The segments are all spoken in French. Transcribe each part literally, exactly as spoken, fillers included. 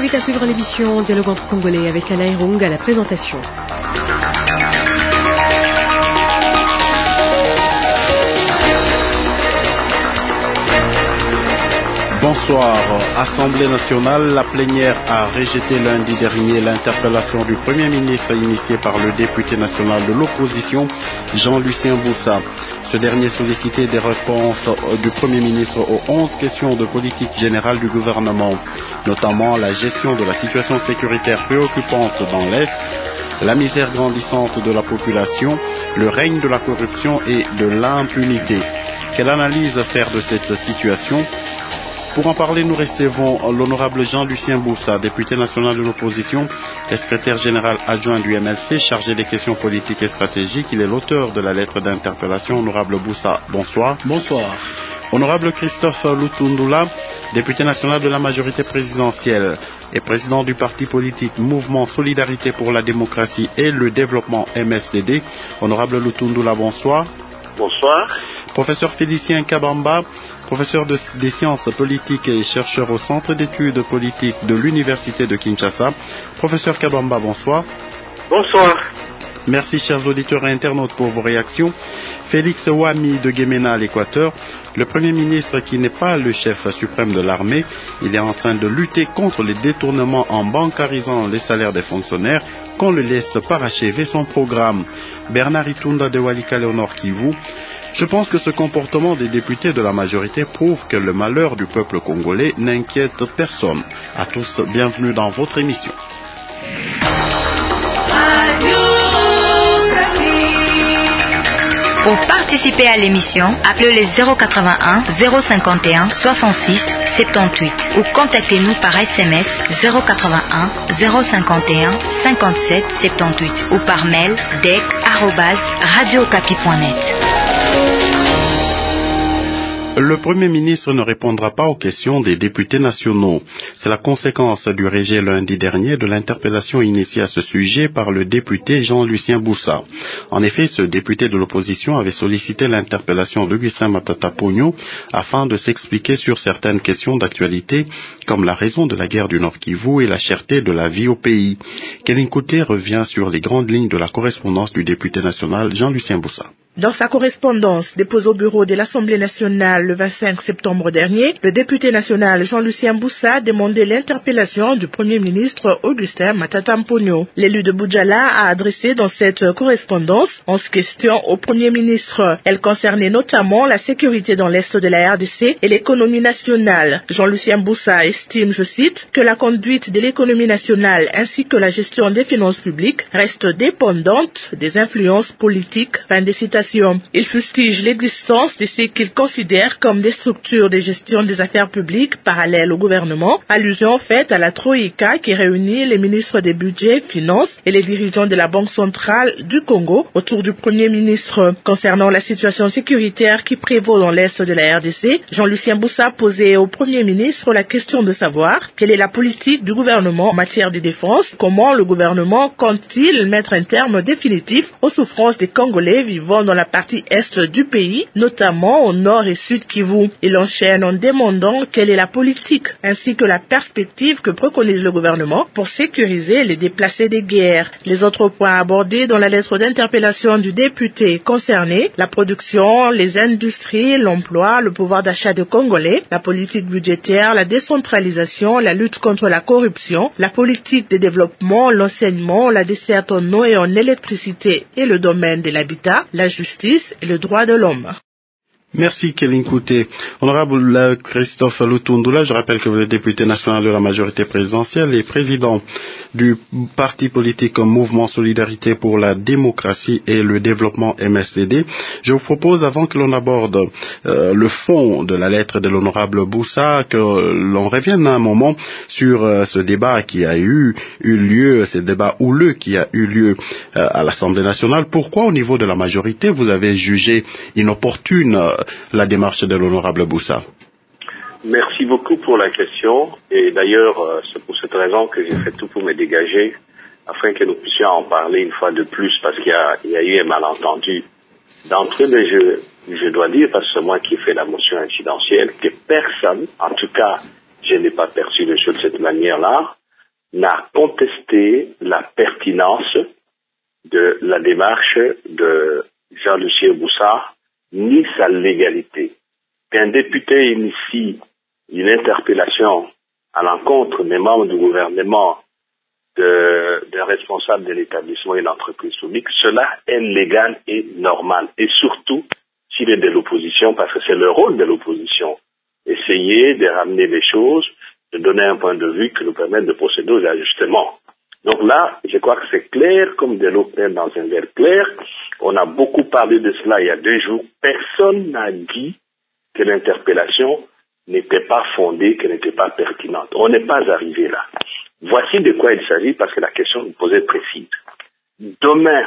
invite à suivre l'émission Dialogue entre Congolais avec Alain Irung à la présentation. Bonsoir. Assemblée nationale, la plénière a rejeté lundi dernier l'interpellation du Premier ministre initiée par le député national de l'opposition, Jean-Lucien Boussa. Ce dernier sollicitait des réponses du Premier ministre aux onze questions de politique générale du gouvernement, notamment la gestion de la situation sécuritaire préoccupante dans l'Est, la misère grandissante de la population, le règne de la corruption et de l'impunité. Quelle analyse faire de cette situation ? Pour en parler, nous recevons l'honorable Jean-Lucien Boussa, député national de l'opposition et secrétaire général adjoint du M L C, chargé des questions politiques et stratégiques. Il est l'auteur de la lettre d'interpellation. Honorable Boussa, bonsoir. Bonsoir. Honorable Christophe Lutundula, député national de la majorité présidentielle et président du parti politique Mouvement Solidarité pour la démocratie et le développement M S D D. Honorable Lutundula, bonsoir. Bonsoir. Professeur Félicien Kabamba, professeur de, des sciences politiques et chercheur au Centre d'études politiques de l'Université de Kinshasa. Professeur Kabamba, bonsoir. Bonsoir. Merci, chers auditeurs et internautes, pour vos réactions. Félix Ouami de Guémena à l'Équateur, le Premier ministre qui n'est pas le chef suprême de l'armée, il est en train de lutter contre les détournements en bancarisant les salaires des fonctionnaires qu'on le laisse parachever son programme. Bernard Itunda de Walikale au Nord Kivu. Je pense que ce comportement des députés de la majorité prouve que le malheur du peuple congolais n'inquiète personne. À tous, bienvenue dans votre émission. Pour participer à l'émission, appelez le zéro quatre-vingt-un zéro cinquante et un soixante-six soixante-dix-huit ou contactez-nous par S M S zéro quatre-vingt-un zéro cinquante et un cinquante-sept soixante-dix-huit ou par mail d e c arobase radio okapi point net. Le Premier ministre ne répondra pas aux questions des députés nationaux. C'est la conséquence du rejet lundi dernier de l'interpellation initiée à ce sujet par le député Jean-Lucien Boussa. En effet, ce député de l'opposition avait sollicité l'interpellation d'Augustin Matata Pogno afin de s'expliquer sur certaines questions d'actualité, comme la raison de la guerre du Nord Kivu et la cherté de la vie au pays. Kélin Kouté revient sur les grandes lignes de la correspondance du député national Jean-Lucien Boussa. Dans sa correspondance déposée au bureau de l'Assemblée nationale le vingt-cinq septembre dernier, le député national Jean-Lucien Boussa demandait l'interpellation du Premier ministre Augustin Matata Pogno. L'élu de Boudjala a adressé dans cette correspondance onze questions au Premier ministre. Elle concernait notamment la sécurité dans l'Est de la R D C et l'économie nationale. Jean-Lucien Boussa estime, je cite, que la conduite de l'économie nationale ainsi que la gestion des finances publiques reste dépendante des influences politiques. Fin de citation. Il fustige l'existence de ce qu'il considère comme des structures de gestion des affaires publiques parallèles au gouvernement, allusion faite à la Troïka qui réunit les ministres des budgets, finances et les dirigeants de la Banque centrale du Congo autour du Premier ministre. Concernant la situation sécuritaire qui prévaut dans l'Est de la R D C, Jean-Lucien Boussa posait au Premier ministre la question de savoir quelle est la politique du gouvernement en matière de défense, comment le gouvernement compte-t-il mettre un terme définitif aux souffrances des Congolais vivant dans la partie est du pays, notamment au nord et sud Kivu. Il enchaîne en demandant quelle est la politique ainsi que la perspective que préconise le gouvernement pour sécuriser les déplacés des guerres. Les autres points abordés dans la lettre d'interpellation du député concernés, la production, les industries, l'emploi, le pouvoir d'achat des Congolais, la politique budgétaire, la décentralisation, la lutte contre la corruption, la politique de développement, l'enseignement, la desserte en eau et en électricité et le domaine de l'habitat, la justice et le droit de l'homme. Merci Kélin Kouté. Honorable Christophe Lutundula, je rappelle que vous êtes député national de la majorité présidentielle et président du parti politique Mouvement Solidarité pour la démocratie et le développement M S D D. Je vous propose, avant que l'on aborde euh, le fond de la lettre de l'honorable Boussa, que l'on revienne un moment sur euh, ce débat qui a eu, eu lieu, ce débat houleux qui a eu lieu euh, à l'Assemblée nationale. Pourquoi au niveau de la majorité vous avez jugé inopportune euh, la démarche de l'honorable Boussa? Merci beaucoup pour la question. Et d'ailleurs, euh, c'est pour cette raison que j'ai fait tout pour me dégager, afin que nous puissions en parler une fois de plus, parce qu'il y a, il y a eu un malentendu. D'entrée de jeu, je dois dire, parce que c'est moi qui ai fait la motion incidentielle, que personne, en tout cas, je n'ai pas perçu les choses de cette manière-là, n'a contesté la pertinence de la démarche de Jean-Lucien Boussa, ni sa légalité. Qu'un député initie une interpellation à l'encontre des membres du gouvernement de, d'un responsable de l'établissement et de l'entreprise publique, cela est légal et normal. Et surtout, s'il est de l'opposition, parce que c'est le rôle de l'opposition, essayer de ramener les choses, de donner un point de vue qui nous permette de procéder aux ajustements. Donc là, je crois que c'est clair comme de l'eau claire dans un verre clair. On a beaucoup parlé de cela il y a deux jours. Personne n'a dit que l'interpellation n'était pas fondée, qu'elle n'était pas pertinente. On n'est pas arrivé là. Voici de quoi il s'agit, parce que la question nous posait précise. Demain,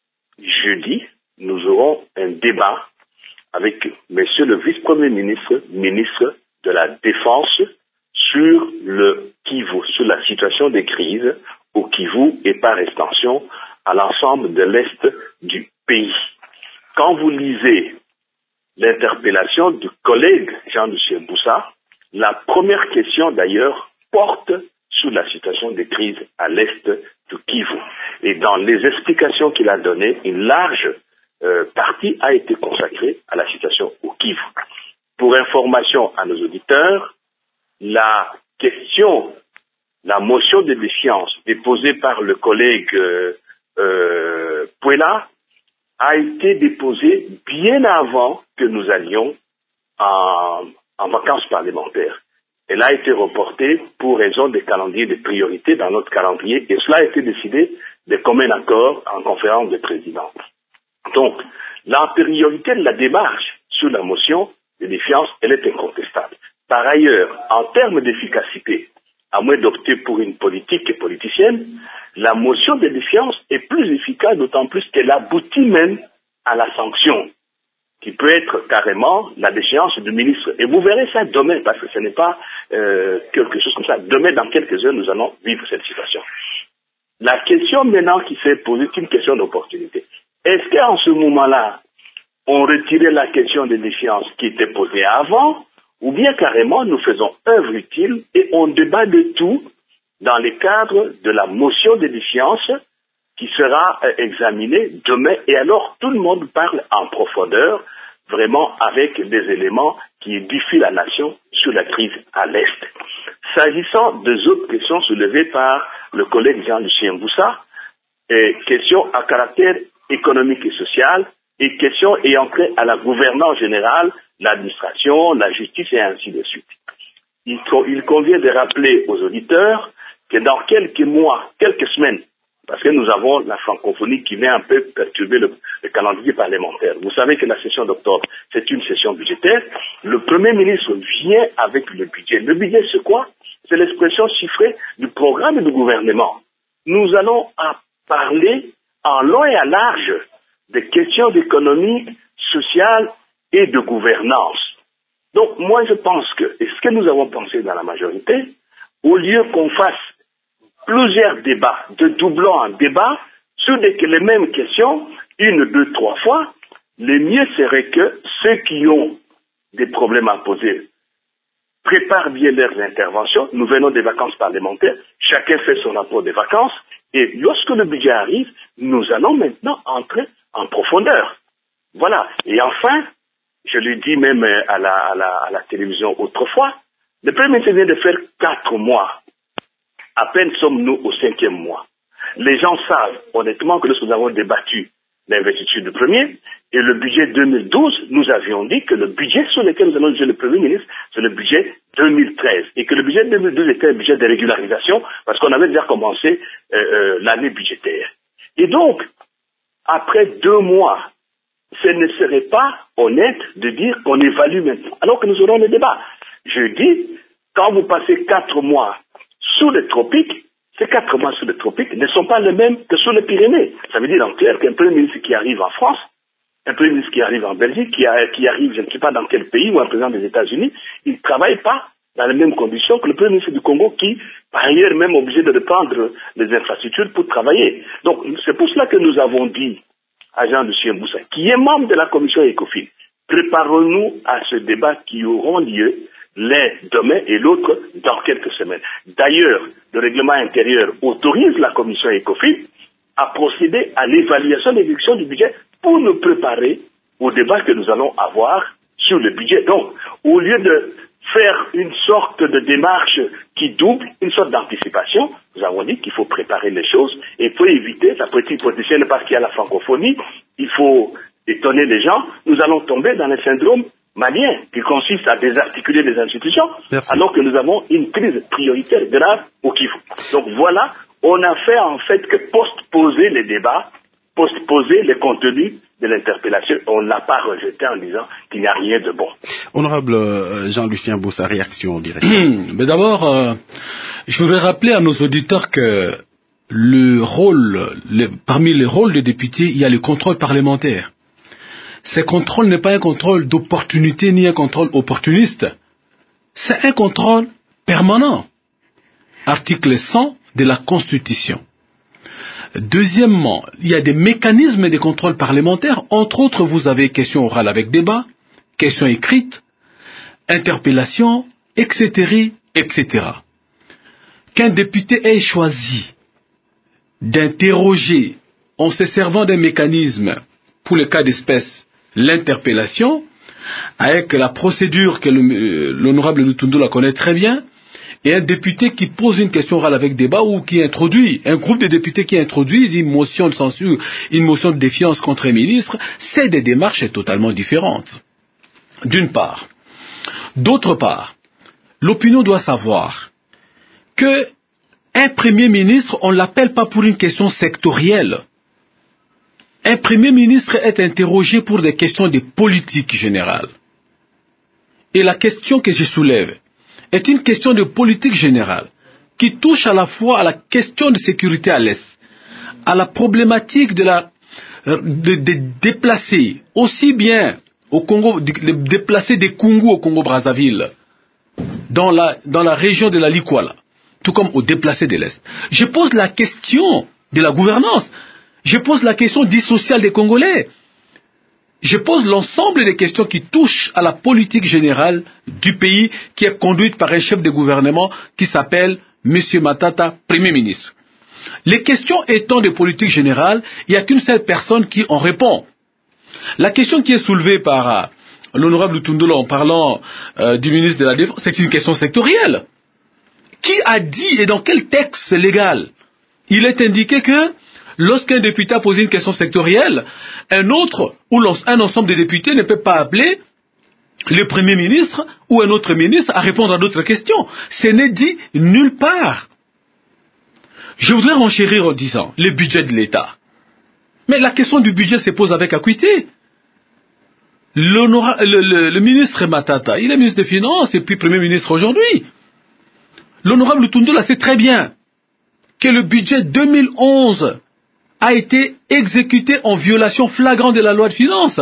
jeudi, nous aurons un débat avec monsieur le vice-premier ministre, ministre de la Défense, sur le Kivu, sur la situation des crises au Kivu et par extension à l'ensemble de l'Est du pays. Quand vous lisez l'interpellation du collègue Jean-Lucien Boussa, la première question d'ailleurs porte sur la situation des crises à l'Est du Kivu. Et dans les explications qu'il a données, une large euh, partie a été consacrée à la situation au Kivu. Pour information à nos auditeurs, la question, la motion de défiance déposée par le collègue euh, euh, Puela a été déposée bien avant que nous allions en, en vacances parlementaires. Elle a été reportée pour raison des calendriers de priorité dans notre calendrier et cela a été décidé de commun accord en conférence de présidents. Donc, la priorité de la démarche sur la motion de défiance, elle est incontestable. Par ailleurs, en termes d'efficacité, à moins d'opter pour une politique politicienne, la motion de défiance est plus efficace, d'autant plus qu'elle aboutit même à la sanction, qui peut être carrément la déchéance du ministre. Et vous verrez ça demain, parce que ce n'est pas euh, quelque chose comme ça. Demain, dans quelques heures, nous allons vivre cette situation. La question maintenant qui s'est posée est une question d'opportunité. Est-ce qu'en ce moment-là, on retirait la question de défiance qui était posée avant, ou bien carrément nous faisons œuvre utile et on débat de tout dans le cadre de la motion de défiance qui sera euh, examinée demain, et alors tout le monde parle en profondeur, vraiment avec des éléments qui édifient la nation sur la crise à l'Est. S'agissant des autres questions soulevées par le collègue Jean-Lucien Boussa, et questions à caractère économique et social, et questions ayant trait à la gouvernance générale, l'administration, la justice et ainsi de suite. Il, il convient de rappeler aux auditeurs que dans quelques mois, quelques semaines, parce que nous avons la francophonie qui vient un peu perturber le, le calendrier parlementaire. Vous savez que la session d'octobre, c'est une session budgétaire. Le Premier ministre vient avec le budget. Le budget, c'est quoi? C'est l'expression chiffrée du programme du gouvernement. Nous allons parler en long et à large des questions d'économie, sociale et de gouvernance. Donc, moi, je pense que, et ce que nous avons pensé dans la majorité, au lieu qu'on fasse plusieurs débats, de doublons en débat, sur des, les mêmes questions, une, deux, trois fois, le mieux serait que ceux qui ont des problèmes à poser préparent bien leurs interventions. Nous venons des vacances parlementaires, chacun fait son rapport des vacances, et lorsque le budget arrive, nous allons maintenant entrer en profondeur. Voilà. Et enfin, je l'ai dit même à la, à la, à la télévision autrefois, le Premier ministre vient de faire quatre mois. À peine sommes-nous au cinquième mois. Les gens savent honnêtement que lorsque nous avons débattu l'investiture du premier et le budget deux mille douze, nous avions dit que le budget sur lequel nous allons juger le Premier ministre, c'est le budget deux mille treize. Et que le budget deux mille douze était un budget de régularisation parce qu'on avait déjà commencé euh, euh, l'année budgétaire. Et donc, après deux mois, ce ne serait pas honnête de dire qu'on évalue maintenant, alors que nous aurons le débat. Je dis, quand vous passez quatre mois sous les tropiques, ces quatre mois sous les tropiques ne sont pas les mêmes que sous les Pyrénées. Ça veut dire en clair qu'un Premier ministre qui arrive en France, un Premier ministre qui arrive en Belgique, qui, a, qui arrive je ne sais pas dans quel pays, ou un président des États-Unis, il ne travaille pas dans les mêmes conditions que le Premier ministre du Congo qui, par ailleurs, est même obligé de reprendre les infrastructures pour travailler. Donc, c'est pour cela que nous avons dit à Jean-Lucien Boussa, qui est membre de la commission ECOFIN, préparons-nous à ce débat qui aura lieu l'un demain et l'autre dans quelques semaines. D'ailleurs, le règlement intérieur autorise la commission ECOFIN à procéder à l'évaluation des exécutions du budget pour nous préparer au débat que nous allons avoir sur le budget. Donc, au lieu de faire une sorte de démarche qui double, une sorte d'anticipation, nous avons dit qu'il faut préparer les choses et pour éviter, ça peut être hypothétique parce qu'il y a la francophonie, il faut étonner les gens, nous allons tomber dans le syndrome malien qui consiste à désarticuler les institutions. Merci. Alors que nous avons une crise prioritaire grave au Kivu. Donc voilà, on a fait en fait que post-poser les débats, post-poser les contenus de l'interpellation. On ne l'a pas rejeté en disant qu'il n'y a rien de bon. Honorable Jean-Lucien Boussa, réaction directe. Mais d'abord, euh, je voudrais rappeler à nos auditeurs que le rôle, le, parmi les rôles des députés, il y a le contrôle parlementaire. Ce contrôle n'est pas un contrôle d'opportunité ni un contrôle opportuniste. C'est un contrôle permanent. Article cent de la Constitution. Deuxièmement, il y a des mécanismes de contrôle parlementaire. Entre autres, vous avez question orale avec débat, question écrite, interpellation, et cetera, et cetera. Qu'un député ait choisi d'interroger en se servant d'un mécanisme, pour le cas d'espèce, l'interpellation, avec la procédure que l'honorable Lutundu la connaît très bien, et un député qui pose une question orale avec débat ou qui introduit, un groupe de députés qui introduisent une motion de censure, une motion de défiance contre un ministre, c'est des démarches totalement différentes. D'une part. D'autre part, l'opinion doit savoir que un premier ministre, on ne l'appelle pas pour une question sectorielle. Un premier ministre est interrogé pour des questions de politique générale. Et la question que je soulève est une question de politique générale qui touche à la fois à la question de sécurité à l'Est, à la problématique de la de, de déplacer aussi bien au Congo, de, de déplacer des Kungu au Congo-Brazzaville, dans la, dans la région de la Likwala, tout comme aux déplacés de l'Est. Je pose la question de la gouvernance. Je pose la question du social des Congolais. Je pose l'ensemble des questions qui touchent à la politique générale du pays qui est conduite par un chef de gouvernement qui s'appelle M. Matata, Premier ministre. Les questions étant de politique générale, il n'y a qu'une seule personne qui en répond. La question qui est soulevée par euh, l'honorable Lutundu en parlant euh, du ministre de la Défense, c'est une question sectorielle. Qui a dit et dans quel texte légal il est indiqué que lorsqu'un député a posé une question sectorielle, un autre ou un ensemble de députés ne peut pas appeler le Premier ministre ou un autre ministre à répondre à d'autres questions. Ce n'est dit nulle part. Je voudrais renchérir en disant le budget de l'État. Mais la question du budget se pose avec acuité. Le, le, le ministre Matata, il est ministre des Finances et puis Premier ministre aujourd'hui. L'honorable Lutundu la sait très bien que le budget deux mille onze a été exécuté en violation flagrante de la loi de finances.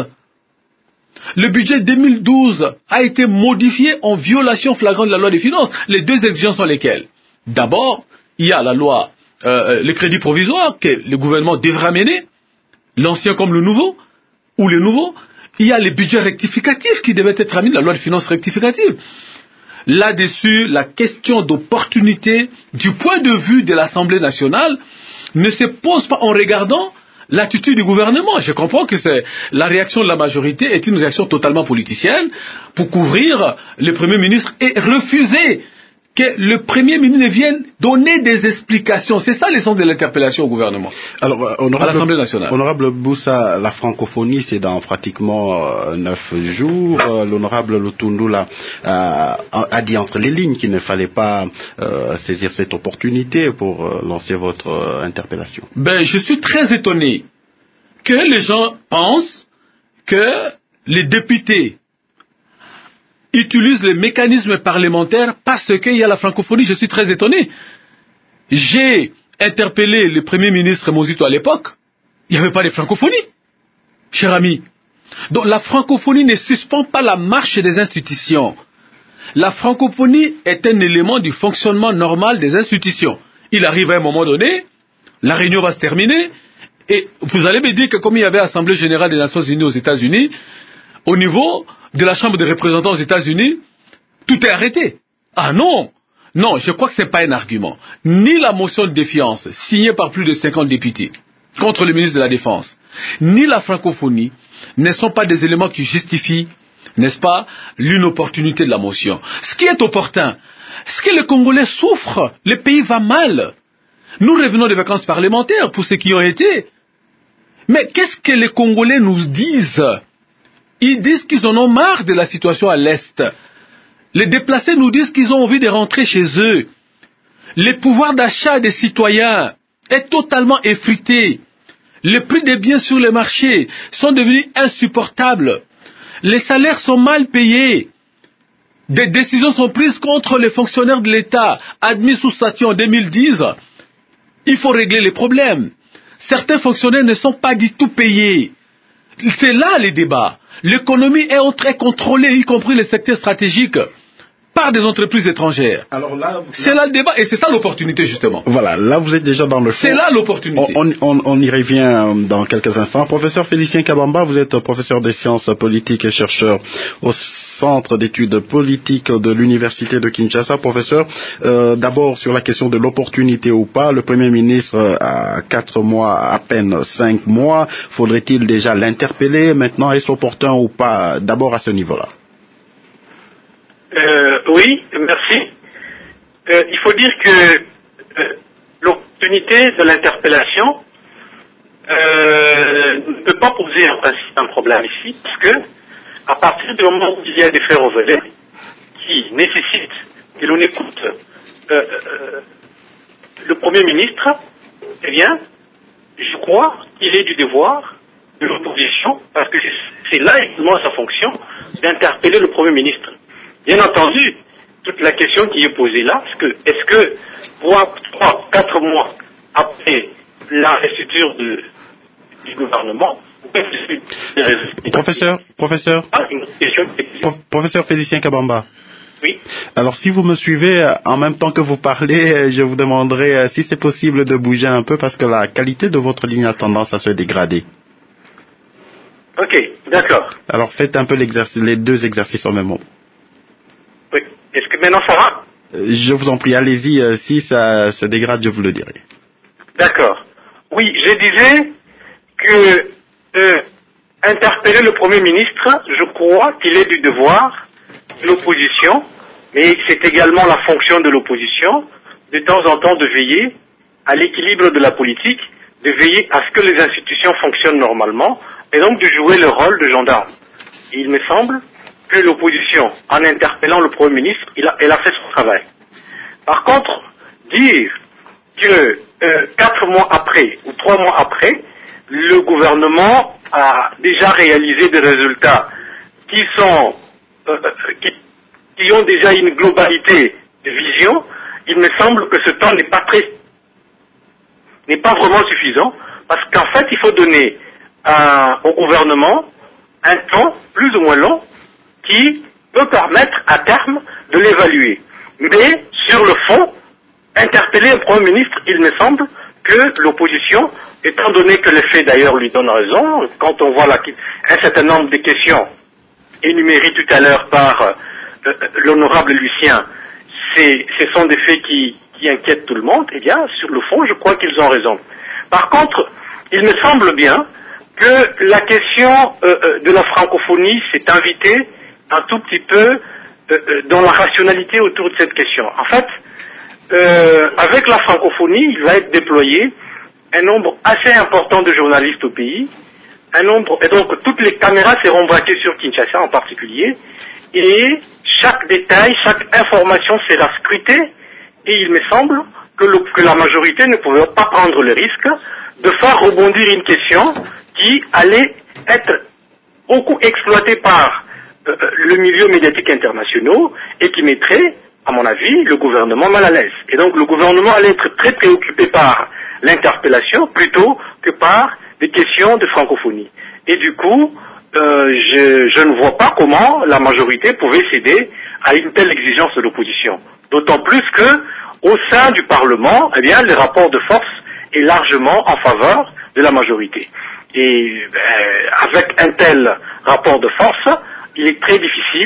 Le budget deux mille douze a été modifié en violation flagrante de la loi des finances. Les deux exigences sont lesquelles? D'abord, il y a la loi, euh, le crédit provisoire que le gouvernement devra mener, l'ancien comme le nouveau, ou le nouveau. Il y a les budgets rectificatifs qui devaient être mis, la loi de finances rectificative. Là-dessus, la question d'opportunité du point de vue de l'Assemblée nationale ne se pose pas en regardant l'attitude du gouvernement. Je comprends que c'est la réaction de la majorité est une réaction totalement politicienne pour couvrir le Premier ministre et refuser que le Premier ministre vienne donner des explications. C'est ça l'essence de l'interpellation au gouvernement. Alors, euh, honorable, à l'Assemblée nationale. Honorable Boussa, la francophonie, c'est dans pratiquement euh, neuf jours. Euh, L'honorable Lutundu euh, a dit entre les lignes qu'il ne fallait pas euh, saisir cette opportunité pour euh, lancer votre euh, interpellation. Ben, je suis très étonné que les gens pensent que les députés utilisent les mécanismes parlementaires parce qu'il y a la francophonie. Je suis très étonné. J'ai interpellé le Premier ministre Mozito à l'époque. Il n'y avait pas de francophonie, cher ami. Donc la francophonie ne suspend pas la marche des institutions. La francophonie est un élément du fonctionnement normal des institutions. Il arrive à un moment donné, la réunion va se terminer, et vous allez me dire que comme il y avait Assemblée générale des Nations unies aux États-Unis, au niveau de la Chambre des représentants aux États-Unis, tout est arrêté. Ah non, non, je crois que c'est pas un argument. Ni la motion de défiance signée par plus de cinquante députés contre le ministre de la Défense, ni la francophonie ne sont pas des éléments qui justifient, n'est-ce pas, l'inopportunité de la motion. Ce qui est opportun, c'est que les Congolais souffrent, le pays va mal. Nous revenons des vacances parlementaires pour ceux qui ont été. Mais qu'est-ce que les Congolais nous disent? Ils disent qu'ils en ont marre de la situation à l'Est. Les déplacés nous disent qu'ils ont envie de rentrer chez eux. Le pouvoir d'achat des citoyens est totalement effrité. Les prix des biens sur les marchés sont devenus insupportables. Les salaires sont mal payés. Des décisions sont prises contre les fonctionnaires de l'État admis sous statut en deux mille dix. Il faut régler les problèmes. Certains fonctionnaires ne sont pas du tout payés. C'est là les débats. L'économie est très contrôlée, y compris les secteurs stratégiques, par des entreprises étrangères. Alors là, c'est là le débat et c'est ça l'opportunité justement. Voilà, là vous êtes déjà dans le fond. C'est là l'opportunité. On, on, on y revient dans quelques instants. Professeur Félicien Kabamba, vous êtes professeur des sciences politiques et chercheur au Centre d'études politiques de l'Université de Kinshasa. Professeur, euh, d'abord sur la question de l'opportunité ou pas, le Premier ministre a quatre mois, à peine cinq mois, faudrait-il déjà l'interpeller maintenant? Est-ce opportun ou pas, d'abord à ce niveau-là? Euh, oui, merci. Euh, il faut dire que euh, l'opportunité de l'interpellation euh, ne peut pas poser en principe un problème ici, parce que à partir du moment où il y a des faits révélés qui nécessitent que l'on écoute euh, euh, le Premier ministre, eh bien, je crois qu'il est du devoir de l'opposition, parce que c'est là également sa fonction, d'interpeller le Premier ministre. Bien entendu, toute la question qui est posée là, c'est que, est-ce que trois, trois, quatre mois après l'investiture de, du gouvernement, Professeur, professeur, ah, une question qui est Pro- professeur Félicien Kabamba. Oui. Alors si vous me suivez en même temps que vous parlez, je vous demanderai si c'est possible de bouger un peu parce que la qualité de votre ligne a tendance à se dégrader. Ok, d'accord. Alors faites un peu l'exercice, les deux exercices en même moment. Oui. Est-ce que maintenant ça va? Je vous en prie, allez-y, euh, si ça se dégrade, je vous le dirai. D'accord. Oui, je disais que euh, interpeller le Premier ministre, je crois qu'il est du devoir de l'opposition, mais c'est également la fonction de l'opposition, de temps en temps de veiller à l'équilibre de la politique, de veiller à ce que les institutions fonctionnent normalement, et donc de jouer le rôle de gendarme. Et il me semble que l'opposition, en interpellant le Premier ministre, il a, elle a fait son travail. Par contre, dire que euh, quatre mois après ou trois mois après, le gouvernement a déjà réalisé des résultats qui sont euh, qui, qui ont déjà une globalité de vision, il me semble que ce temps n'est pas très n'est pas vraiment suffisant, parce qu'en fait il faut donner euh, au gouvernement un temps plus ou moins long qui peut permettre à terme de l'évaluer. Mais sur le fond, interpeller un Premier ministre, il me semble que l'opposition, étant donné que les faits d'ailleurs lui donnent raison, quand on voit la, un certain nombre de questions énumérées tout à l'heure par euh, l'honorable Lucien, c'est, ce sont des faits qui, qui inquiètent tout le monde, eh bien, sur le fond, je crois qu'ils ont raison. Par contre, il me semble bien que la question euh, de la francophonie s'est invitée un tout petit peu euh, dans la rationalité autour de cette question. En fait, euh, avec la francophonie, il va être déployé un nombre assez important de journalistes au pays, un nombre, et donc toutes les caméras seront braquées sur Kinshasa en particulier, et chaque détail, chaque information sera scrutée, et il me semble que, le, que la majorité ne pouvait pas prendre le risque de faire rebondir une question qui allait être beaucoup exploitée par euh, le milieu médiatique international et qui mettrait, à mon avis, le gouvernement mal à l'aise. Et donc le gouvernement allait être très préoccupé par l'interpellation plutôt que par des questions de francophonie. Et du coup, euh, je, je ne vois pas comment la majorité pouvait céder à une telle exigence de l'opposition. D'autant plus que, au sein du Parlement, eh bien, le rapport de force est largement en faveur de la majorité. Et ben, avec un tel rapport de force, il est très difficile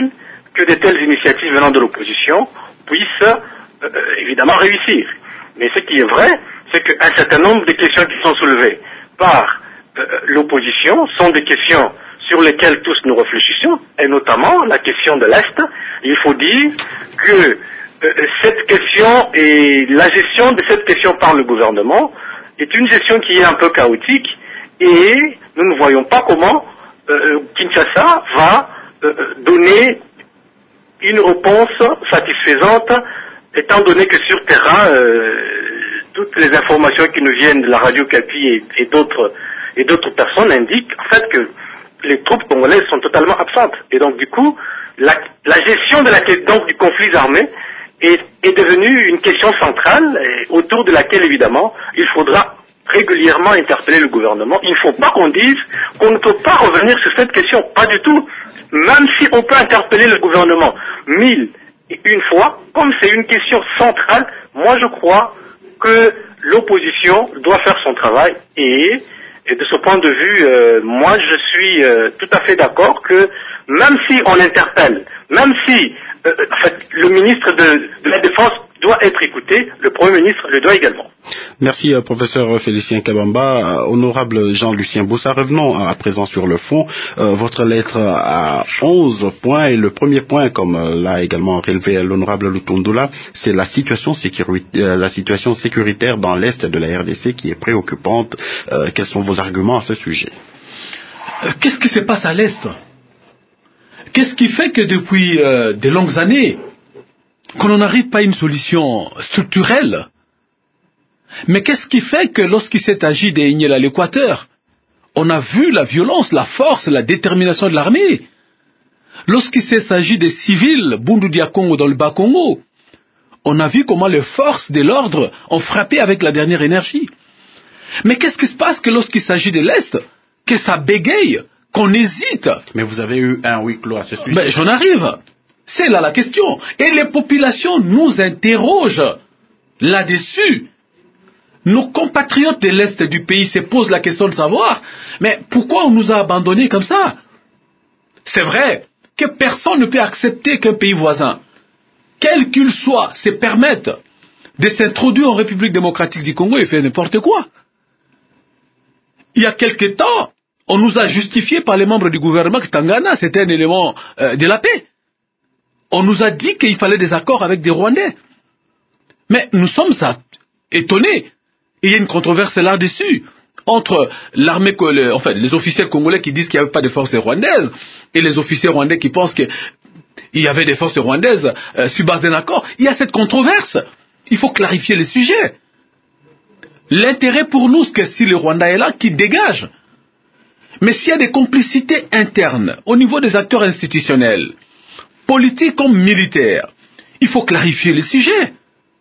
que de telles initiatives venant de l'opposition puissent euh, évidemment réussir. Mais ce qui est vrai, c'est qu'un certain nombre de questions qui sont soulevées par euh, l'opposition sont des questions sur lesquelles tous nous réfléchissons, et notamment la question de l'Est. Il faut dire que euh, cette question et la gestion de cette question par le gouvernement est une gestion qui est un peu chaotique, et nous ne voyons pas comment euh, Kinshasa va euh, donner une réponse satisfaisante, étant donné que sur terrain, euh, toutes les informations qui nous viennent de la radio Kapi et, et d'autres et d'autres personnes indiquent en fait que les troupes congolaises sont totalement absentes. Et donc du coup, la, la gestion de la, donc, du conflit armé est, est devenue une question centrale et autour de laquelle évidemment il faudra régulièrement interpeller le gouvernement. Il ne faut pas qu'on dise qu'on ne peut pas revenir sur cette question, pas du tout. Même si on peut interpeller le gouvernement mille et une fois, comme c'est une question centrale, moi je crois que l'opposition doit faire son travail et, et de ce point de vue, euh, moi je suis euh, tout à fait d'accord que même si on interpelle, même si euh, en fait, le ministre de, de la Défense doit être écouté, le Premier ministre le doit également. Merci, euh, professeur Félicien Kabamba. Euh, honorable Jean-Lucien Boussa, revenons à, à présent sur le fond. Euh, votre lettre a onze points et le premier point, comme euh, l'a également relevé l'honorable Lutundula, c'est la situation, sécuri- euh, la situation sécuritaire dans l'Est de la R D C qui est préoccupante. Euh, quels sont vos arguments à ce sujet? euh, Qu'est-ce qui se passe à l'Est? Qu'est-ce qui fait que depuis euh, de longues années, qu'on n'arrive pas à une solution structurelle? Mais qu'est-ce qui fait que lorsqu'il s'est agi d'Ignel à l'Équateur, on a vu la violence, la force, la détermination de l'armée? Lorsqu'il s'est agi des civils, Bundu Dia Congo dans le Bas-Congo, on a vu comment les forces de l'ordre ont frappé avec la dernière énergie. Mais qu'est-ce qui se passe que lorsqu'il s'agit de l'Est, que ça bégaye, qu'on hésite? Mais vous avez eu un huis clos à ce sujet. Ben, j'en arrive. C'est là la question. Et les populations nous interrogent là-dessus. Nos compatriotes de l'Est du pays se posent la question de savoir, mais pourquoi on nous a abandonnés comme ça? C'est vrai que personne ne peut accepter qu'un pays voisin, quel qu'il soit, se permette de s'introduire en République démocratique du Congo et faire n'importe quoi. Il y a quelque temps, on nous a justifié par les membres du gouvernement que Tangana, c'était un élément euh, de la paix. On nous a dit qu'il fallait des accords avec des Rwandais. Mais nous sommes ça, étonnés. Et il y a une controverse là-dessus, entre l'armée, enfin, les officiels congolais qui disent qu'il n'y avait pas de forces rwandaises, et les officiers rwandais qui pensent qu'il y avait des forces rwandaises euh, sur base d'un accord. Il y a cette controverse. Il faut clarifier le sujet. L'intérêt pour nous, c'est que si le Rwanda est là, qu'il dégage. Mais s'il y a des complicités internes, au niveau des acteurs institutionnels, politiques comme militaires, il faut clarifier le sujet.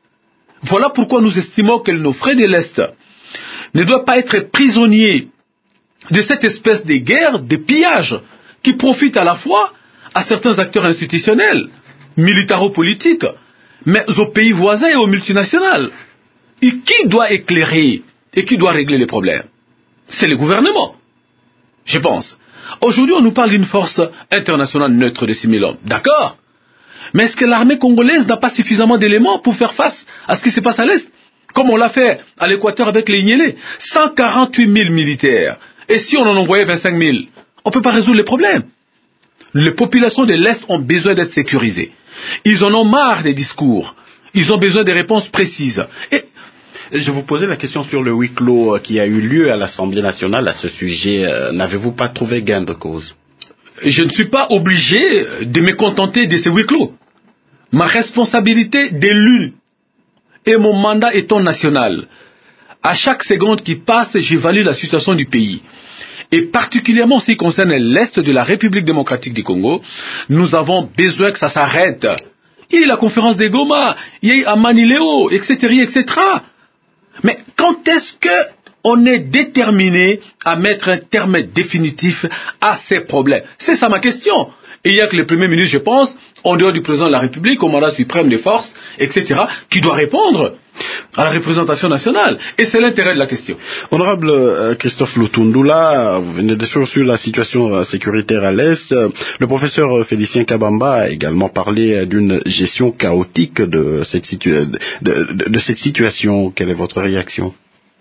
Voilà pourquoi nous estimons que nos frères de l'Est ne doivent pas être prisonniers de cette espèce de guerre, de pillage, qui profite à la fois à certains acteurs institutionnels, militaro-politiques, mais aux pays voisins et aux multinationales. Et qui doit éclairer et qui doit régler les problèmes? C'est le gouvernement, je pense. Aujourd'hui, on nous parle d'une force internationale neutre de six mille hommes. D'accord? Mais est-ce que l'armée congolaise n'a pas suffisamment d'éléments pour faire face à ce qui se passe à l'Est? Comme on l'a fait à l'Équateur avec les Ignélés. cent quarante-huit mille militaires. Et si on en envoyait vingt-cinq mille, on ne peut pas résoudre les problèmes. Les populations de l'Est ont besoin d'être sécurisées. Ils en ont marre des discours. Ils ont besoin de réponses précises. Et je vous posais la question sur le huis clos qui a eu lieu à l'Assemblée nationale à ce sujet. Euh, n'avez-vous pas trouvé gain de cause? Je ne suis pas obligé de me contenter de ce huis clos. Ma responsabilité d'élu et mon mandat étant national. À chaque seconde qui passe, j'évalue la situation du pays. Et particulièrement en ce qui concerne l'Est de la République démocratique du Congo, nous avons besoin que ça s'arrête. Il y a eu la conférence des Goma, il y a eu à Maniléo, et cetera, et cetera. Mais quand est-ce que on est déterminé à mettre un terme définitif à ces problèmes? C'est ça ma question. Et il y a que le Premier ministre, je pense, en dehors du président de la République, au mandat suprême des forces, et cetera, qui doit répondre. à la représentation nationale. Et c'est l'intérêt de la question. Honorable euh, Christophe Lutundula, vous venez de sur, sur la situation euh, sécuritaire à l'Est. Euh, le professeur Félicien Kabamba a également parlé d'une gestion chaotique de cette, situ- de, de, de cette situation. Quelle est votre réaction?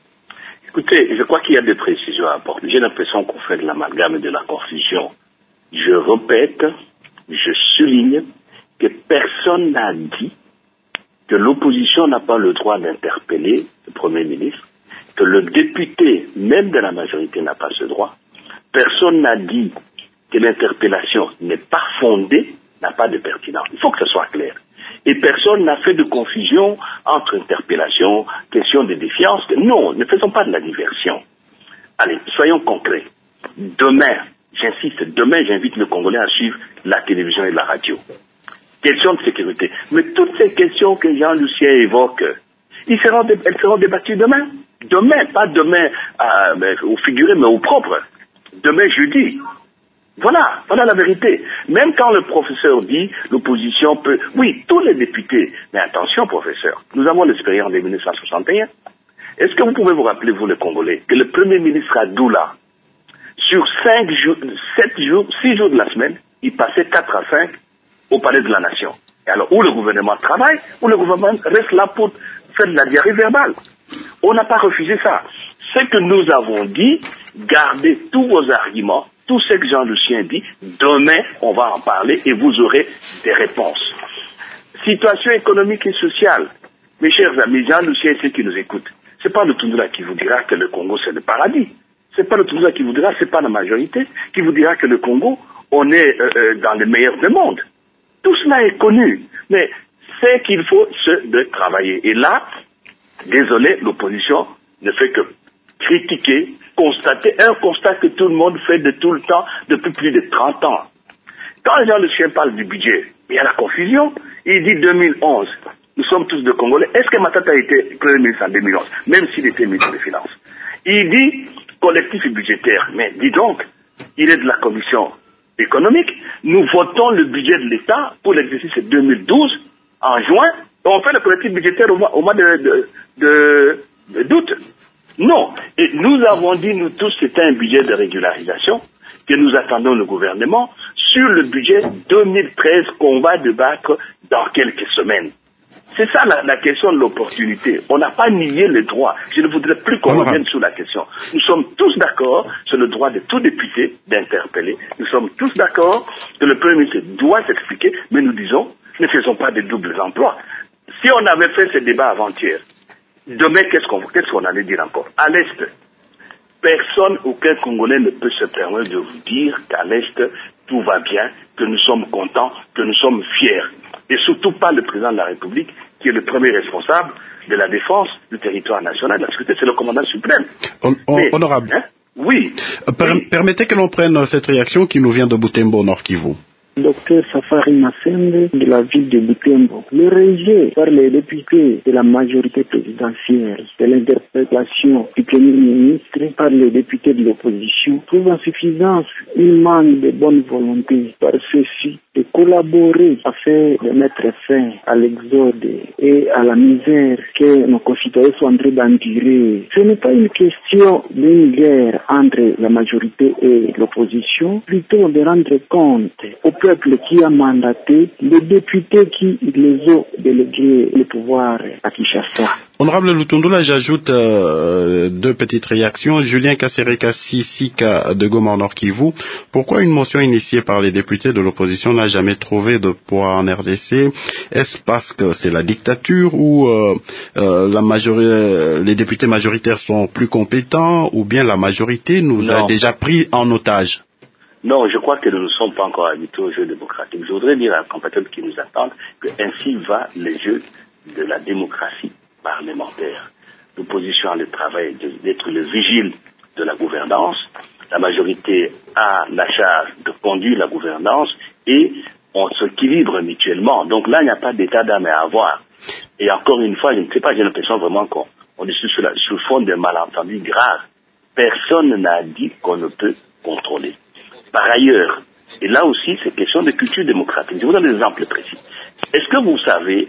Écoutez, je crois qu'il y a des précisions à apporter. J'ai l'impression qu'on fait de l'amalgame et de la confusion. Je répète, je souligne que personne n'a dit que l'opposition n'a pas le droit d'interpeller le Premier ministre, que le député, même de la majorité, n'a pas ce droit. Personne n'a dit que l'interpellation n'est pas fondée, n'a pas de pertinence. Il faut que ce soit clair. Et personne n'a fait de confusion entre interpellation, question de défiance. Non, ne faisons pas de la diversion. Allez, soyons concrets. Demain, j'insiste, demain j'invite le Congolais à suivre la télévision et la radio. Question de sécurité. Mais toutes ces questions que Jean-Lucien évoque, ils seront dé- elles seront débattues demain. Demain, pas demain euh, mais, au figuré, mais au propre. Demain, jeudi. Voilà, voilà la vérité. Même quand le professeur dit l'opposition peut... Oui, tous les députés. Mais attention, professeur, nous avons l'expérience de mille neuf cent soixante et un. Est-ce que vous pouvez vous rappeler, vous les Congolais, que le Premier ministre Adoula, sur cinq jours, sept jours, six jours de la semaine, il passait quatre à cinq au palais de la nation. Et alors, où le gouvernement travaille, où le gouvernement reste là pour faire de la diarrhée verbale. On n'a pas refusé ça. Ce que nous avons dit, gardez tous vos arguments, tout ce que Jean-Lucien dit, demain, on va en parler et vous aurez des réponses. Situation économique et sociale. Mes chers amis, Jean-Lucien et ceux qui nous écoutent, c'est pas le Tundra qui vous dira que le Congo c'est le paradis. C'est pas le Tundra qui vous dira, c'est pas la majorité, qui vous dira que le Congo, on est euh, euh, dans les meilleurs du monde. Tout cela est connu, mais c'est qu'il faut se de travailler. Et là, désolé, l'opposition ne fait que critiquer, constater un constat que tout le monde fait de tout le temps, depuis plus de trente ans. Quand Jean-Lucien parle du budget, il y a la confusion. Il dit deux mille onze, nous sommes tous de Congolais. Est-ce que Matata a été Premier ministre en deux mille onze, même s'il était ministre des Finances? Il dit collectif et budgétaire. Mais dis donc, il est de la commission économique. Nous votons le budget de l'État pour l'exercice deux mille douze en juin. Et on fait le collectif budgétaire au mois, au mois de, de, de, de d'août. Non. Et nous avons dit, nous tous, c'était un budget de régularisation que nous attendons le gouvernement sur le budget deux mille treize qu'on va débattre dans quelques semaines. C'est ça la, la question de l'opportunité. On n'a pas nié le droit. Je ne voudrais plus qu'on revienne sur la question. Nous sommes tous d'accord sur le droit de tout député d'interpeller. Nous sommes tous d'accord que le Premier ministre doit s'expliquer, mais nous disons, ne faisons pas de doubles emplois. Si on avait fait ce débat avant-hier, demain, qu'est-ce qu'on, qu'est-ce qu'on allait dire encore? À l'Est, personne, aucun Congolais ne peut se permettre de vous dire qu'à l'Est, tout va bien, que nous sommes contents, que nous sommes fiers. Et surtout pas le président de la République, qui est le premier responsable de la défense du territoire national. La sécurité, c'est le commandant suprême. On, on, Mais, honorable. Hein? Oui. Euh, per, oui. Permettez que l'on prenne cette réaction qui nous vient de Butembo, Nord Kivu. Docteur Safari Massembe de la ville de Butembo. Le rejet par les députés de la majorité présidentielle de l'interpellation du Premier ministre par les députés de l'opposition trouve insuffisance. Il manque de bonne volonté par ceux-ci de collaborer afin de mettre fin à l'exode et à la misère que nos concitoyens sont en train d'endurer. Ce n'est pas une question d'une guerre entre la majorité et l'opposition, plutôt de rendre compte au peuple qui a mandaté les députés qui les ont délégué le pouvoir à Kinshasa. Honorable Lutundula, j'ajoute euh, deux petites réactions. Julien Kassereka Sissika de Goma Nord Kivu. Pourquoi une motion initiée par les députés de l'opposition n'a jamais trouvé de poids en R D C? Est-ce parce que c'est la dictature ou euh, euh, la majorité, les députés majoritaires sont plus compétents ou bien la majorité nous non. a déjà pris en otage? Non, je crois que nous ne sommes pas encore habitués au jeu démocratique. Je voudrais dire à la compatriotes qui nous attendent que ainsi va le jeu de la démocratie parlementaire. L'opposition a le travail d'être le vigile de la gouvernance. La majorité a la charge de conduire la gouvernance et on s'équilibre mutuellement. Donc là, il n'y a pas d'état d'âme à avoir. Et encore une fois, je ne sais pas, j'ai l'impression vraiment qu'on on est sur, la, sur le fond d'un malentendu grave. Personne n'a dit qu'on ne peut contrôler. Par ailleurs, et là aussi, c'est question de culture démocratique. Je vous donne des exemples précis. Est-ce que vous savez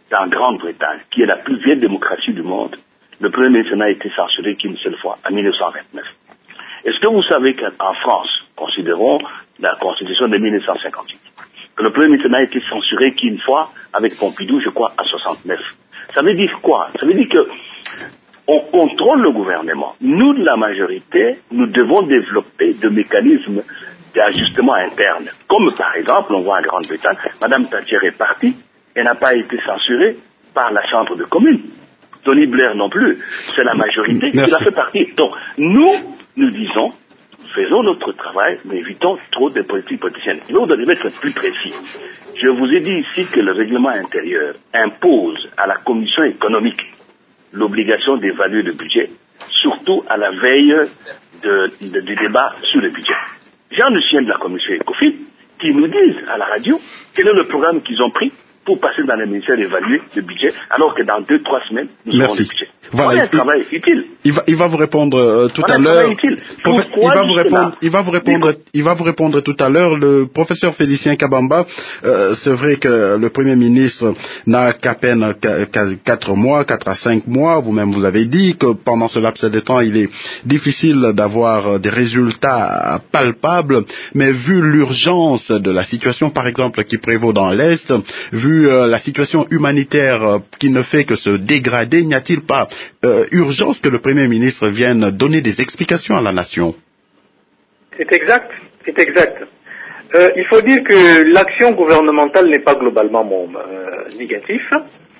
qu'en Grande-Bretagne, qui est la plus vieille démocratie du monde, le Premier ministre n'a été censuré qu'une seule fois, en mille neuf cent vingt-neuf. Est-ce que vous savez qu'en France, considérons la Constitution de mille neuf cent cinquante-huit, que le Premier ministre n'a été censuré qu'une fois avec Pompidou, je crois, à soixante-neuf. Ça veut dire quoi? Ça veut dire que on contrôle le gouvernement. Nous, de la majorité, nous devons développer des mécanismes d'ajustement interne. Comme par exemple, on voit en Grande-Bretagne, Mme Thatcher est partie, elle n'a pas été censurée par la Chambre de communes. Tony Blair non plus. C'est la majorité qui l'a fait partir. Donc, nous, nous disons, faisons notre travail, mais évitons trop de politiques politiciennes. Nous devons être plus précis. Je vous ai dit ici que le règlement intérieur impose à la Commission économique l'obligation d'évaluer le budget, surtout à la veille de, de, du débat sur le budget. Jean Lucien de la Commission Ecofin qui nous disent à la radio quel est le programme qu'ils ont pris pour passer dans le ministère d'évaluer le budget, alors que dans deux, trois semaines, nous aurons le budget. Voilà, un travail utile. Il va, il va vous répondre euh, tout voilà, à l'heure. Il va vous répondre, il va vous répondre, il va vous répondre tout à l'heure. Le professeur Félicien Kabamba, euh, c'est vrai que le Premier ministre n'a qu'à peine quatre mois, quatre à cinq mois. Vous-même, vous avez dit que pendant ce laps de temps, il est difficile d'avoir des résultats palpables. Mais vu l'urgence de la situation, par exemple, qui prévaut dans l'Est, vu euh, la situation humanitaire euh, qui ne fait que se dégrader, n'y a-t-il pas Euh, urgence que le Premier ministre vienne donner des explications à la nation? C'est exact, c'est exact. Euh, il faut dire que l'action gouvernementale n'est pas globalement euh, négative.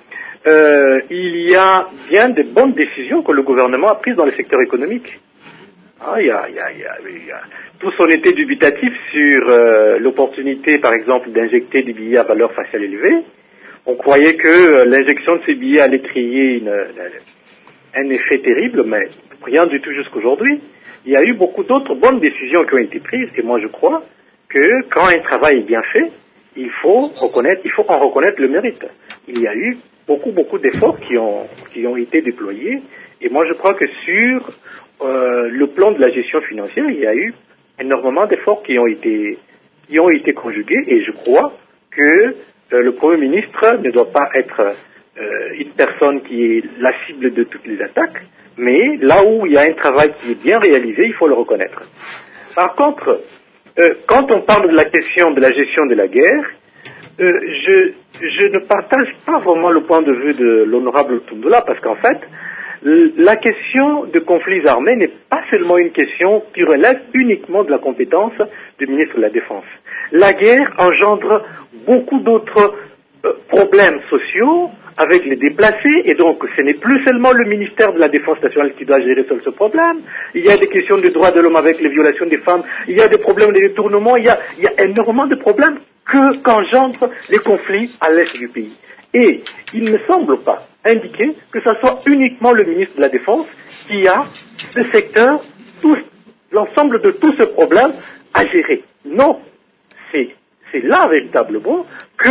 Euh, il y a bien de bonnes décisions que le gouvernement a prises dans le secteur économique. Ah, il, y a, il, y a, il, y a, il y a tout son été dubitatif sur euh, l'opportunité, par exemple, d'injecter des billets à valeur faciale élevée. On croyait que euh, l'injection de ces billets allait créer une, une un effet terrible, mais rien du tout jusqu'aujourd'hui. Il y a eu beaucoup d'autres bonnes décisions qui ont été prises, et moi je crois que quand un travail est bien fait, il faut reconnaître, il faut en reconnaître le mérite. Il y a eu beaucoup, beaucoup d'efforts qui ont, qui ont été déployés, et moi je crois que sur euh, le plan de la gestion financière, il y a eu énormément d'efforts qui ont été, qui ont été conjugués, et je crois que euh, le Premier ministre ne doit pas être Euh, une personne qui est la cible de toutes les attaques, mais là où il y a un travail qui est bien réalisé, il faut le reconnaître. Par contre, euh, quand on parle de la question de la gestion de la guerre, euh, je, je ne partage pas vraiment le point de vue de l'honorable Tundula, parce qu'en fait, la question de conflits armés n'est pas seulement une question qui relève uniquement de la compétence du ministre de la Défense. La guerre engendre beaucoup d'autres euh, problèmes sociaux, avec les déplacés, et donc ce n'est plus seulement le ministère de la Défense nationale qui doit gérer seul ce problème. Il y a des questions de droits de l'homme avec les violations des femmes, il y a des problèmes de détournement, il y a, il y a énormément de problèmes que qu'engendrent les conflits à l'est du pays. Et il ne semble pas indiquer que ce soit uniquement le ministre de la Défense qui a ce secteur, tout, l'ensemble de tout ce problème à gérer. Non, c'est, c'est là véritablement que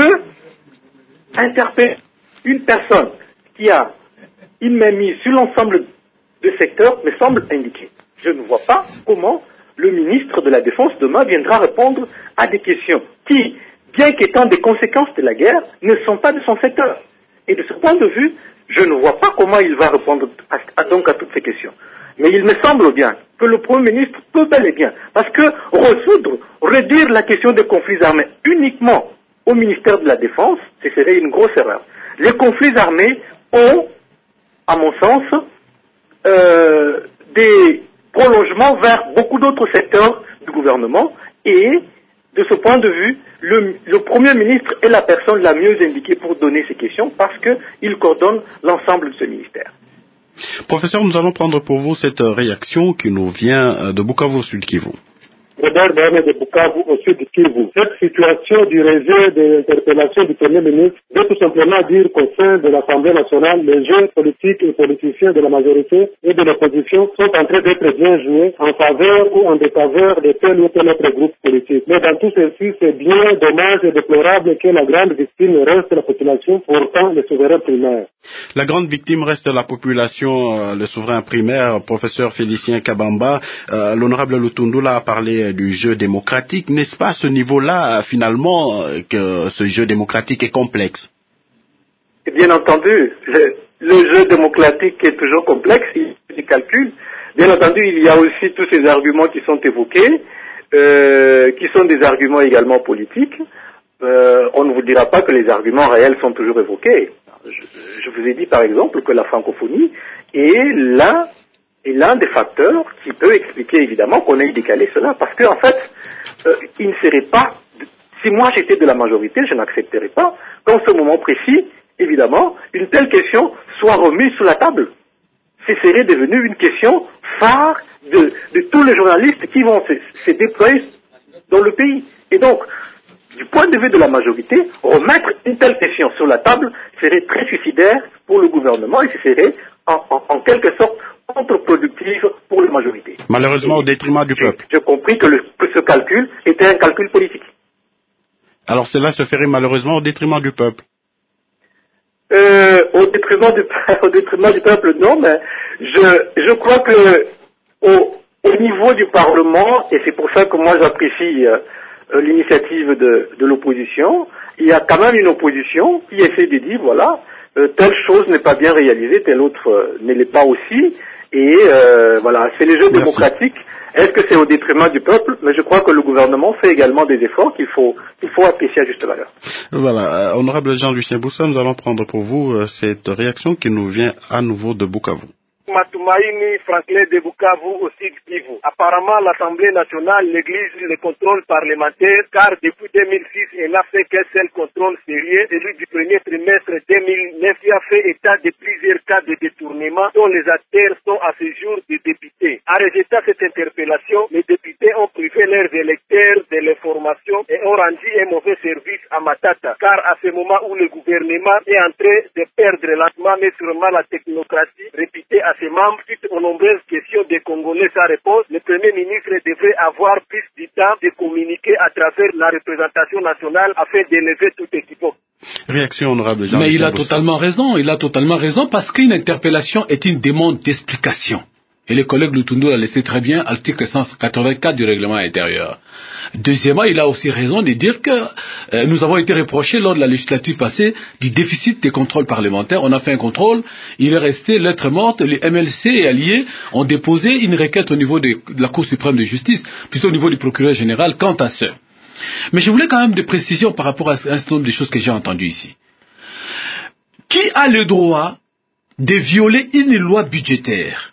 interpeller une personne qui a une mainmise sur l'ensemble du secteur me semble indiquer. Je ne vois pas comment le ministre de la Défense demain viendra répondre à des questions qui, bien qu'étant des conséquences de la guerre, ne sont pas de son secteur. Et de ce point de vue, je ne vois pas comment il va répondre à, à, donc à toutes ces questions. Mais il me semble bien que le Premier ministre peut bel et bien, parce que résoudre, réduire la question des conflits armés uniquement au ministère de la Défense, ce serait une grosse erreur. Les conflits armés ont, à mon sens, euh, des prolongements vers beaucoup d'autres secteurs du gouvernement, et de ce point de vue, le, le Premier ministre est la personne la mieux indiquée pour donner ces questions parce qu'il coordonne l'ensemble de ce ministère. Professeur, nous allons prendre pour vous cette réaction qui nous vient de Bukavu, Sud Kivu. Robert Berne de Bukavu au sud de Kivu. Cette situation du rejet de l'interpellation du Premier ministre veut tout simplement dire qu'au sein de l'Assemblée nationale, les jeux politiques et politiciens de la majorité et de l'opposition sont en train d'être bien joués en faveur ou en défaveur de tel ou tel autre groupe politique. Mais dans tout ceci, c'est bien dommage et déplorable que la grande victime reste la population, pourtant le souverain primaire. La grande victime reste la population, euh, le souverain primaire, professeur Félicien Kabamba. Euh, l'honorable Lutundula a parlé du jeu démocratique. N'est-ce pas à ce niveau-là, finalement, que ce jeu démocratique est complexe? Et bien entendu, le, le jeu démocratique est toujours complexe, il y a des calculs. Bien entendu, il y a aussi tous ces arguments qui sont évoqués, euh, qui sont des arguments également politiques. Euh, on ne vous dira pas que les arguments réels sont toujours évoqués. Je, je vous ai dit par exemple que la francophonie est l'un, est l'un des facteurs qui peut expliquer évidemment qu'on ait décalé cela, parce qu'en en fait, euh, il ne serait pas, si moi j'étais de la majorité, je n'accepterais pas qu'en ce moment précis, évidemment, une telle question soit remise sur la table. Ce serait devenu une question phare de, de tous les journalistes qui vont se, se déployer dans le pays. Et donc, du point de vue de la majorité, remettre une telle question sur la table serait très suicidaire pour le gouvernement et ce serait en, en, en quelque sorte contre-productif pour la majorité. Malheureusement au détriment du peuple. J'ai compris que, le, que ce calcul était un calcul politique. Alors cela se ferait malheureusement au détriment du peuple. Euh, au détriment du, au détriment du peuple, non, mais je, je crois que au, au niveau du Parlement, et c'est pour ça que moi j'apprécie euh, l'initiative de, de l'opposition, il y a quand même une opposition qui essaie de dire, voilà, euh, telle chose n'est pas bien réalisée, telle autre euh, ne l'est pas aussi, et euh, voilà, c'est les jeux Merci. démocratiques. Est-ce que c'est au détriment du peuple? Mais je crois que le gouvernement fait également des efforts qu'il faut, qu'il faut apprécier à juste valeur. Voilà, euh, honorable Jean-Lucien Boussa, nous allons prendre pour vous euh, cette réaction qui nous vient à nouveau de Bukavu. Matumaini Franklin de Bukavu au Sud Kivu. Apparemment, l'Assemblée nationale néglige le contrôle parlementaire car depuis deux mille six, elle n'a fait qu'un seul contrôle sérieux, celui du premier trimestre deux mille neuf, qui a fait état de plusieurs cas de détournement dont les acteurs sont à ce jour des députés. En rejetant cette interpellation, les députés ont privé leurs électeurs de l'information et ont rendu un mauvais service à Matata, car à ce moment où le gouvernement est en train de perdre lentement mais sûrement la technocratie réputée à ses membres, suite aux nombreuses questions des Congolais sans réponse, le Premier ministre devrait avoir plus du temps de communiquer à travers la représentation nationale afin d'élever tout équivoque. Réaction honorable Jean. Mais il a totalement raison, il a totalement raison parce qu'une interpellation est une demande d'explication. Et le collègue Lutundu l'a laissé très bien, article cent quatre-vingt-quatre du règlement intérieur. Deuxièmement, il a aussi raison de dire que euh, nous avons été reprochés lors de la législature passée du déficit des contrôles parlementaires. On a fait un contrôle, il est resté lettre morte, les M L C et alliés ont déposé une requête au niveau de, de la Cour suprême de justice, plutôt au niveau du procureur général, quant à ce. Mais je voulais quand même des précisions par rapport à un certain nombre de choses que j'ai entendues ici. Qui a le droit de violer une loi budgétaire?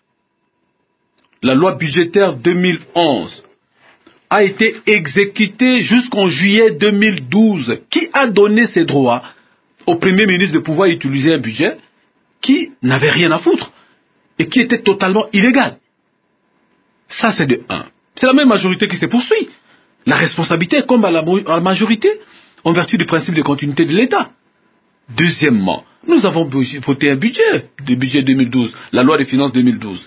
La loi budgétaire deux mille onze a été exécutée jusqu'en juillet deux mille douze. Qui a donné ses droits au Premier ministre de pouvoir utiliser un budget qui n'avait rien à foutre et qui était totalement illégal? Ça, c'est de un. C'est la même majorité qui se poursuit. La responsabilité incombe à la, à la majorité en vertu du principe de continuité de l'État. Deuxièmement, nous avons voté un budget, le budget deux mille douze, la loi des finances deux mille douze.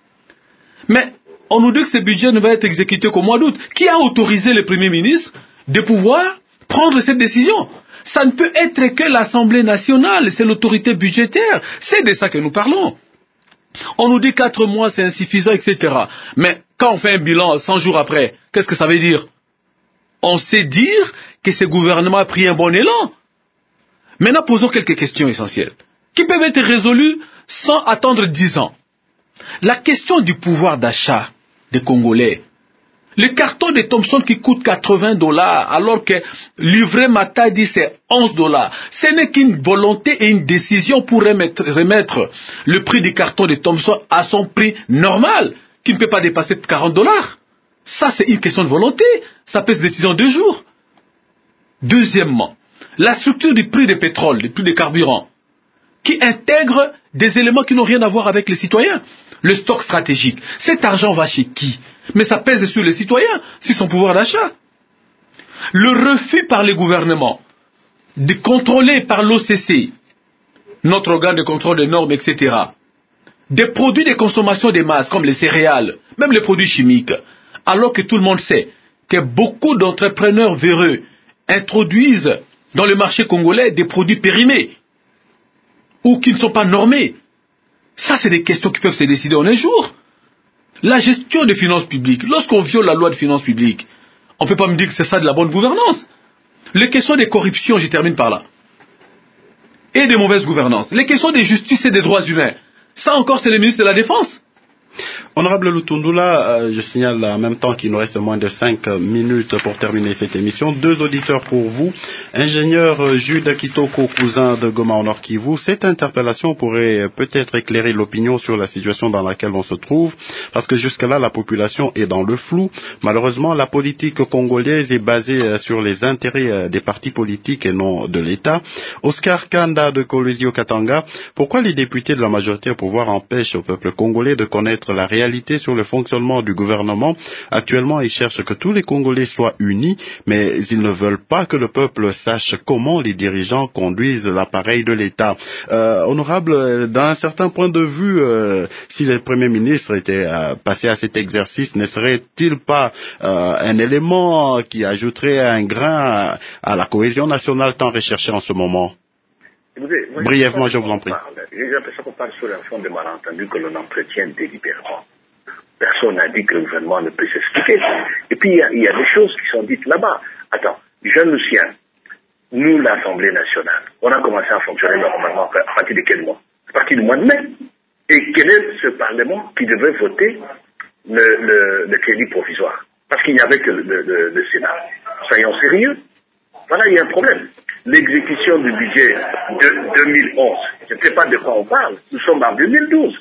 Mais on nous dit que ce budget ne va être exécuté qu'au mois d'août. Qui a autorisé le Premier ministre de pouvoir prendre cette décision? Ça ne peut être que l'Assemblée nationale, c'est l'autorité budgétaire. C'est de ça que nous parlons. On nous dit quatre mois, c'est insuffisant, et cetera. Mais quand on fait un bilan cent jours après, qu'est-ce que ça veut dire? On sait dire que ce gouvernement a pris un bon élan. Maintenant, posons quelques questions essentielles qui peuvent être résolues sans attendre dix ans. La question du pouvoir d'achat des Congolais. Le carton de Thomson qui coûte quatre-vingts dollars alors que livret Mata dit c'est onze dollars. Ce n'est qu'une volonté et une décision pour remettre, remettre le prix du carton de Thomson à son prix normal, qui ne peut pas dépasser quarante dollars. Ça, c'est une question de volonté. Ça peut se décider en deux jours. Deuxièmement, la structure du prix du pétrole, du prix des carburants, qui intègre des éléments qui n'ont rien à voir avec les citoyens. Le stock stratégique. Cet argent va chez qui? Mais ça pèse sur les citoyens, sur son pouvoir d'achat. Le refus par les gouvernements de contrôler par l'O C C, notre organe de contrôle des normes, et cetera, des produits de consommation des masses, comme les céréales, même les produits chimiques, alors que tout le monde sait que beaucoup d'entrepreneurs véreux introduisent dans le marché congolais des produits périmés, ou qui ne sont pas normés. Ça, c'est des questions qui peuvent se décider en un jour. La gestion des finances publiques, lorsqu'on viole la loi de finances publiques, on ne peut pas me dire que c'est ça de la bonne gouvernance. Les questions des corruptions, j'y termine par là. et de mauvaise gouvernance. Les questions de justice et des droits humains, ça encore c'est le ministre de la Défense. Honorable Lutundula, euh, je signale en même temps qu'il nous reste moins de cinq minutes pour terminer cette émission. Deux auditeurs pour vous. Ingénieur Jude Kitoko, cousin de Goma au Nord Kivu, cette interpellation pourrait peut-être éclairer l'opinion sur la situation dans laquelle on se trouve, parce que jusque-là, la population est dans le flou. Malheureusement, la politique congolaise est basée sur les intérêts des partis politiques et non de l'État. Oscar Kanda de Kolwezi Katanga, pourquoi les députés de la majorité au pouvoir empêchent au peuple congolais de connaître la réalité sur le fonctionnement du gouvernement? Actuellement, ils cherchent que tous les Congolais soient unis, mais ils ne veulent pas que le peuple sache comment les dirigeants conduisent l'appareil de l'État. Euh, honorable, d'un certain point de vue, euh, si le Premier ministre était euh, passé à cet exercice, ne serait-il pas euh, un élément qui ajouterait un grain à, à la cohésion nationale tant recherchée en ce moment? Écoutez, moi, Brièvement, je vous en prie. J'ai l'impression qu'on parle sur un fond de malentendu que l'on entretient délibérément. Personne n'a dit que le gouvernement ne peut s'expliquer. Et puis, il y, y a des choses qui sont dites là-bas. Attends, jeune Lucien, nous, l'Assemblée nationale, on a commencé à fonctionner normalement à partir de quel mois? À partir du mois de mai. Et quel est ce Parlement qui devait voter le, le, le crédit provisoire? Parce qu'il n'y avait que le, le, le Sénat. Soyons sérieux. Voilà, il y a un problème. L'exécution du budget de deux mille onze, je ne sais pas de quoi on parle, nous sommes en deux mille douze.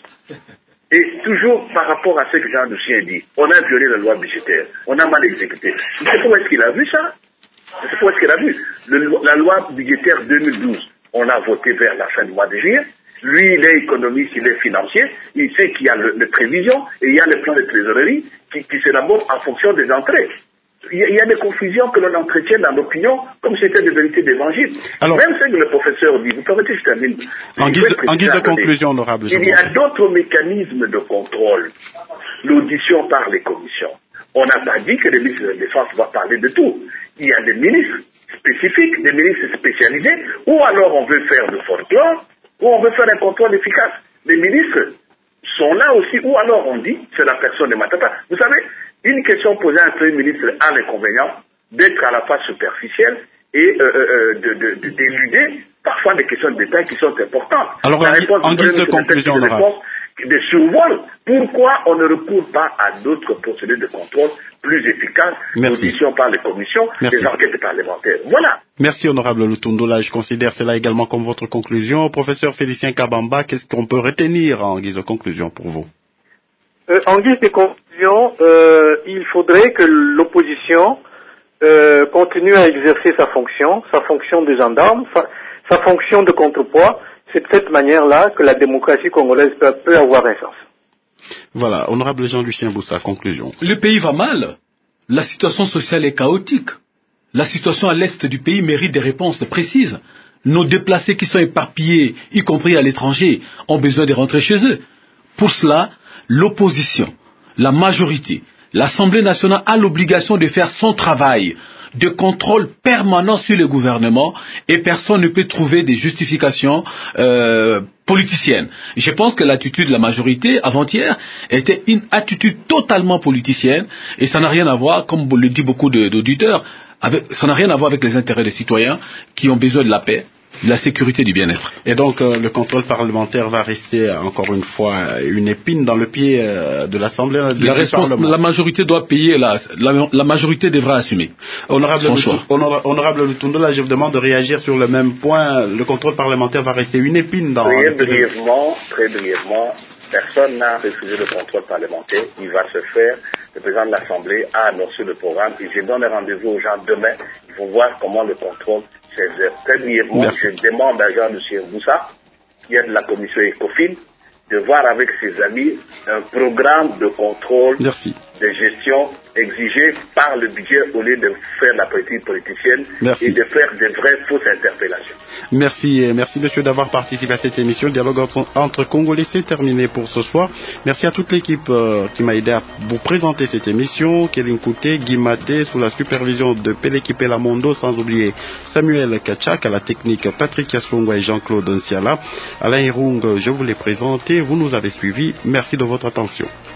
Et toujours par rapport à ce que Jean Lucien dit, on a violé la loi budgétaire, on a mal exécuté. Je ne sais pas où est-ce qu'il a vu ça. Je ne sais pas où est-ce qu'il a vu. Le, la loi budgétaire deux mille douze, on l'a voté vers la fin du mois de juillet. Lui, il est économiste, il est financier, il sait qu'il y a le, le prévision et il y a le plan de trésorerie qui, qui s'élabore en fonction des entrées. Il y, a, il y a des confusions que l'on entretient dans l'opinion comme si c'était des vérités d'évangile. Même ce que le professeur dit, vous permettez que je termine. En guise, de, en guise de conclusion, honorable. Il y a d'autres mécanismes de contrôle. L'audition par les commissions. On n'a pas dit que le ministre de la Défense va parler de tout. Il y a des ministres spécifiques, des ministres spécialisés, ou alors on veut faire du folklore, ou on veut faire un contrôle efficace. Les ministres sont là aussi, ou alors on dit, c'est la personne de Matata. Vous savez, une question posée à un Premier ministre a l'inconvénient d'être à la fois superficielle et euh, euh, de, de, de, d'éluder parfois des questions de détail qui sont importantes. Alors, la réponse en guise de conclusion, honorable. De survol, pourquoi on ne recourt pas à d'autres procédés de contrôle plus efficaces, l'audition par les commissions, Merci. les enquêtes parlementaires. Voilà. Merci, honorable Lutundula. Je considère cela également comme votre conclusion. Professeur Félicien Kabamba, qu'est-ce qu'on peut retenir en guise de conclusion pour vous? euh, En guise de conclusion, euh, il faudrait que l'opposition euh, continue à exercer sa fonction, sa fonction de gendarme, sa, sa fonction de contrepoids. C'est de cette manière-là que la démocratie congolaise peut, peut avoir un sens. Voilà, honorable Jean-Lucien Boussa, conclusion. Le pays va mal. La situation sociale est chaotique. La situation à l'est du pays mérite des réponses précises. Nos déplacés qui sont éparpillés, y compris à l'étranger, ont besoin de rentrer chez eux. Pour cela, l'opposition, la majorité, l'Assemblée nationale a l'obligation de faire son travail de contrôle permanent sur le gouvernement et personne ne peut trouver des justifications euh, politiciennes. Je pense que l'attitude de la majorité avant-hier était une attitude totalement politicienne et ça n'a rien à voir, comme le dit beaucoup d'auditeurs, avec, ça n'a rien à voir avec les intérêts des citoyens qui ont besoin de la paix, de la sécurité, du bien-être. Et donc euh, le contrôle parlementaire va rester encore une fois une épine dans le pied euh, de l'Assemblée. La, la majorité doit payer, la, la, la majorité devra assumer honorable son choix. Honor, honorable Lutundula, je vous demande de réagir sur le même point. Le contrôle parlementaire va rester une épine dans très le pied. Brièvement, très brièvement, personne n'a refusé le contrôle parlementaire. Il va se faire. Le président de l'Assemblée a annoncé le programme et je donne rendez-vous aux gens demain. Ils vont voir comment le contrôle s'exerce. Très brièvement, Merci. Je demande à Jean-Lucien Boussa, qui est de la commission ECOFIN, de voir avec ses amis un programme de contrôle Merci. de gestion exigé par le budget au lieu de faire la politique politicienne Merci. et de faire des vraies fausses interpellations. Merci, merci monsieur d'avoir participé à cette émission. Le dialogue entre, entre Congolais, c'est terminé pour ce soir. Merci à toute l'équipe euh, qui m'a aidé à vous présenter cette émission. Kélin Kouté, Guy Maté, sous la supervision de Pélékipé Lamondo, sans oublier Samuel Kachak, à la technique Patrick Yassongwa et Jean-Claude Nsiala. Alain Irung, je vous l'ai présenté, vous nous avez suivis. Merci de votre attention.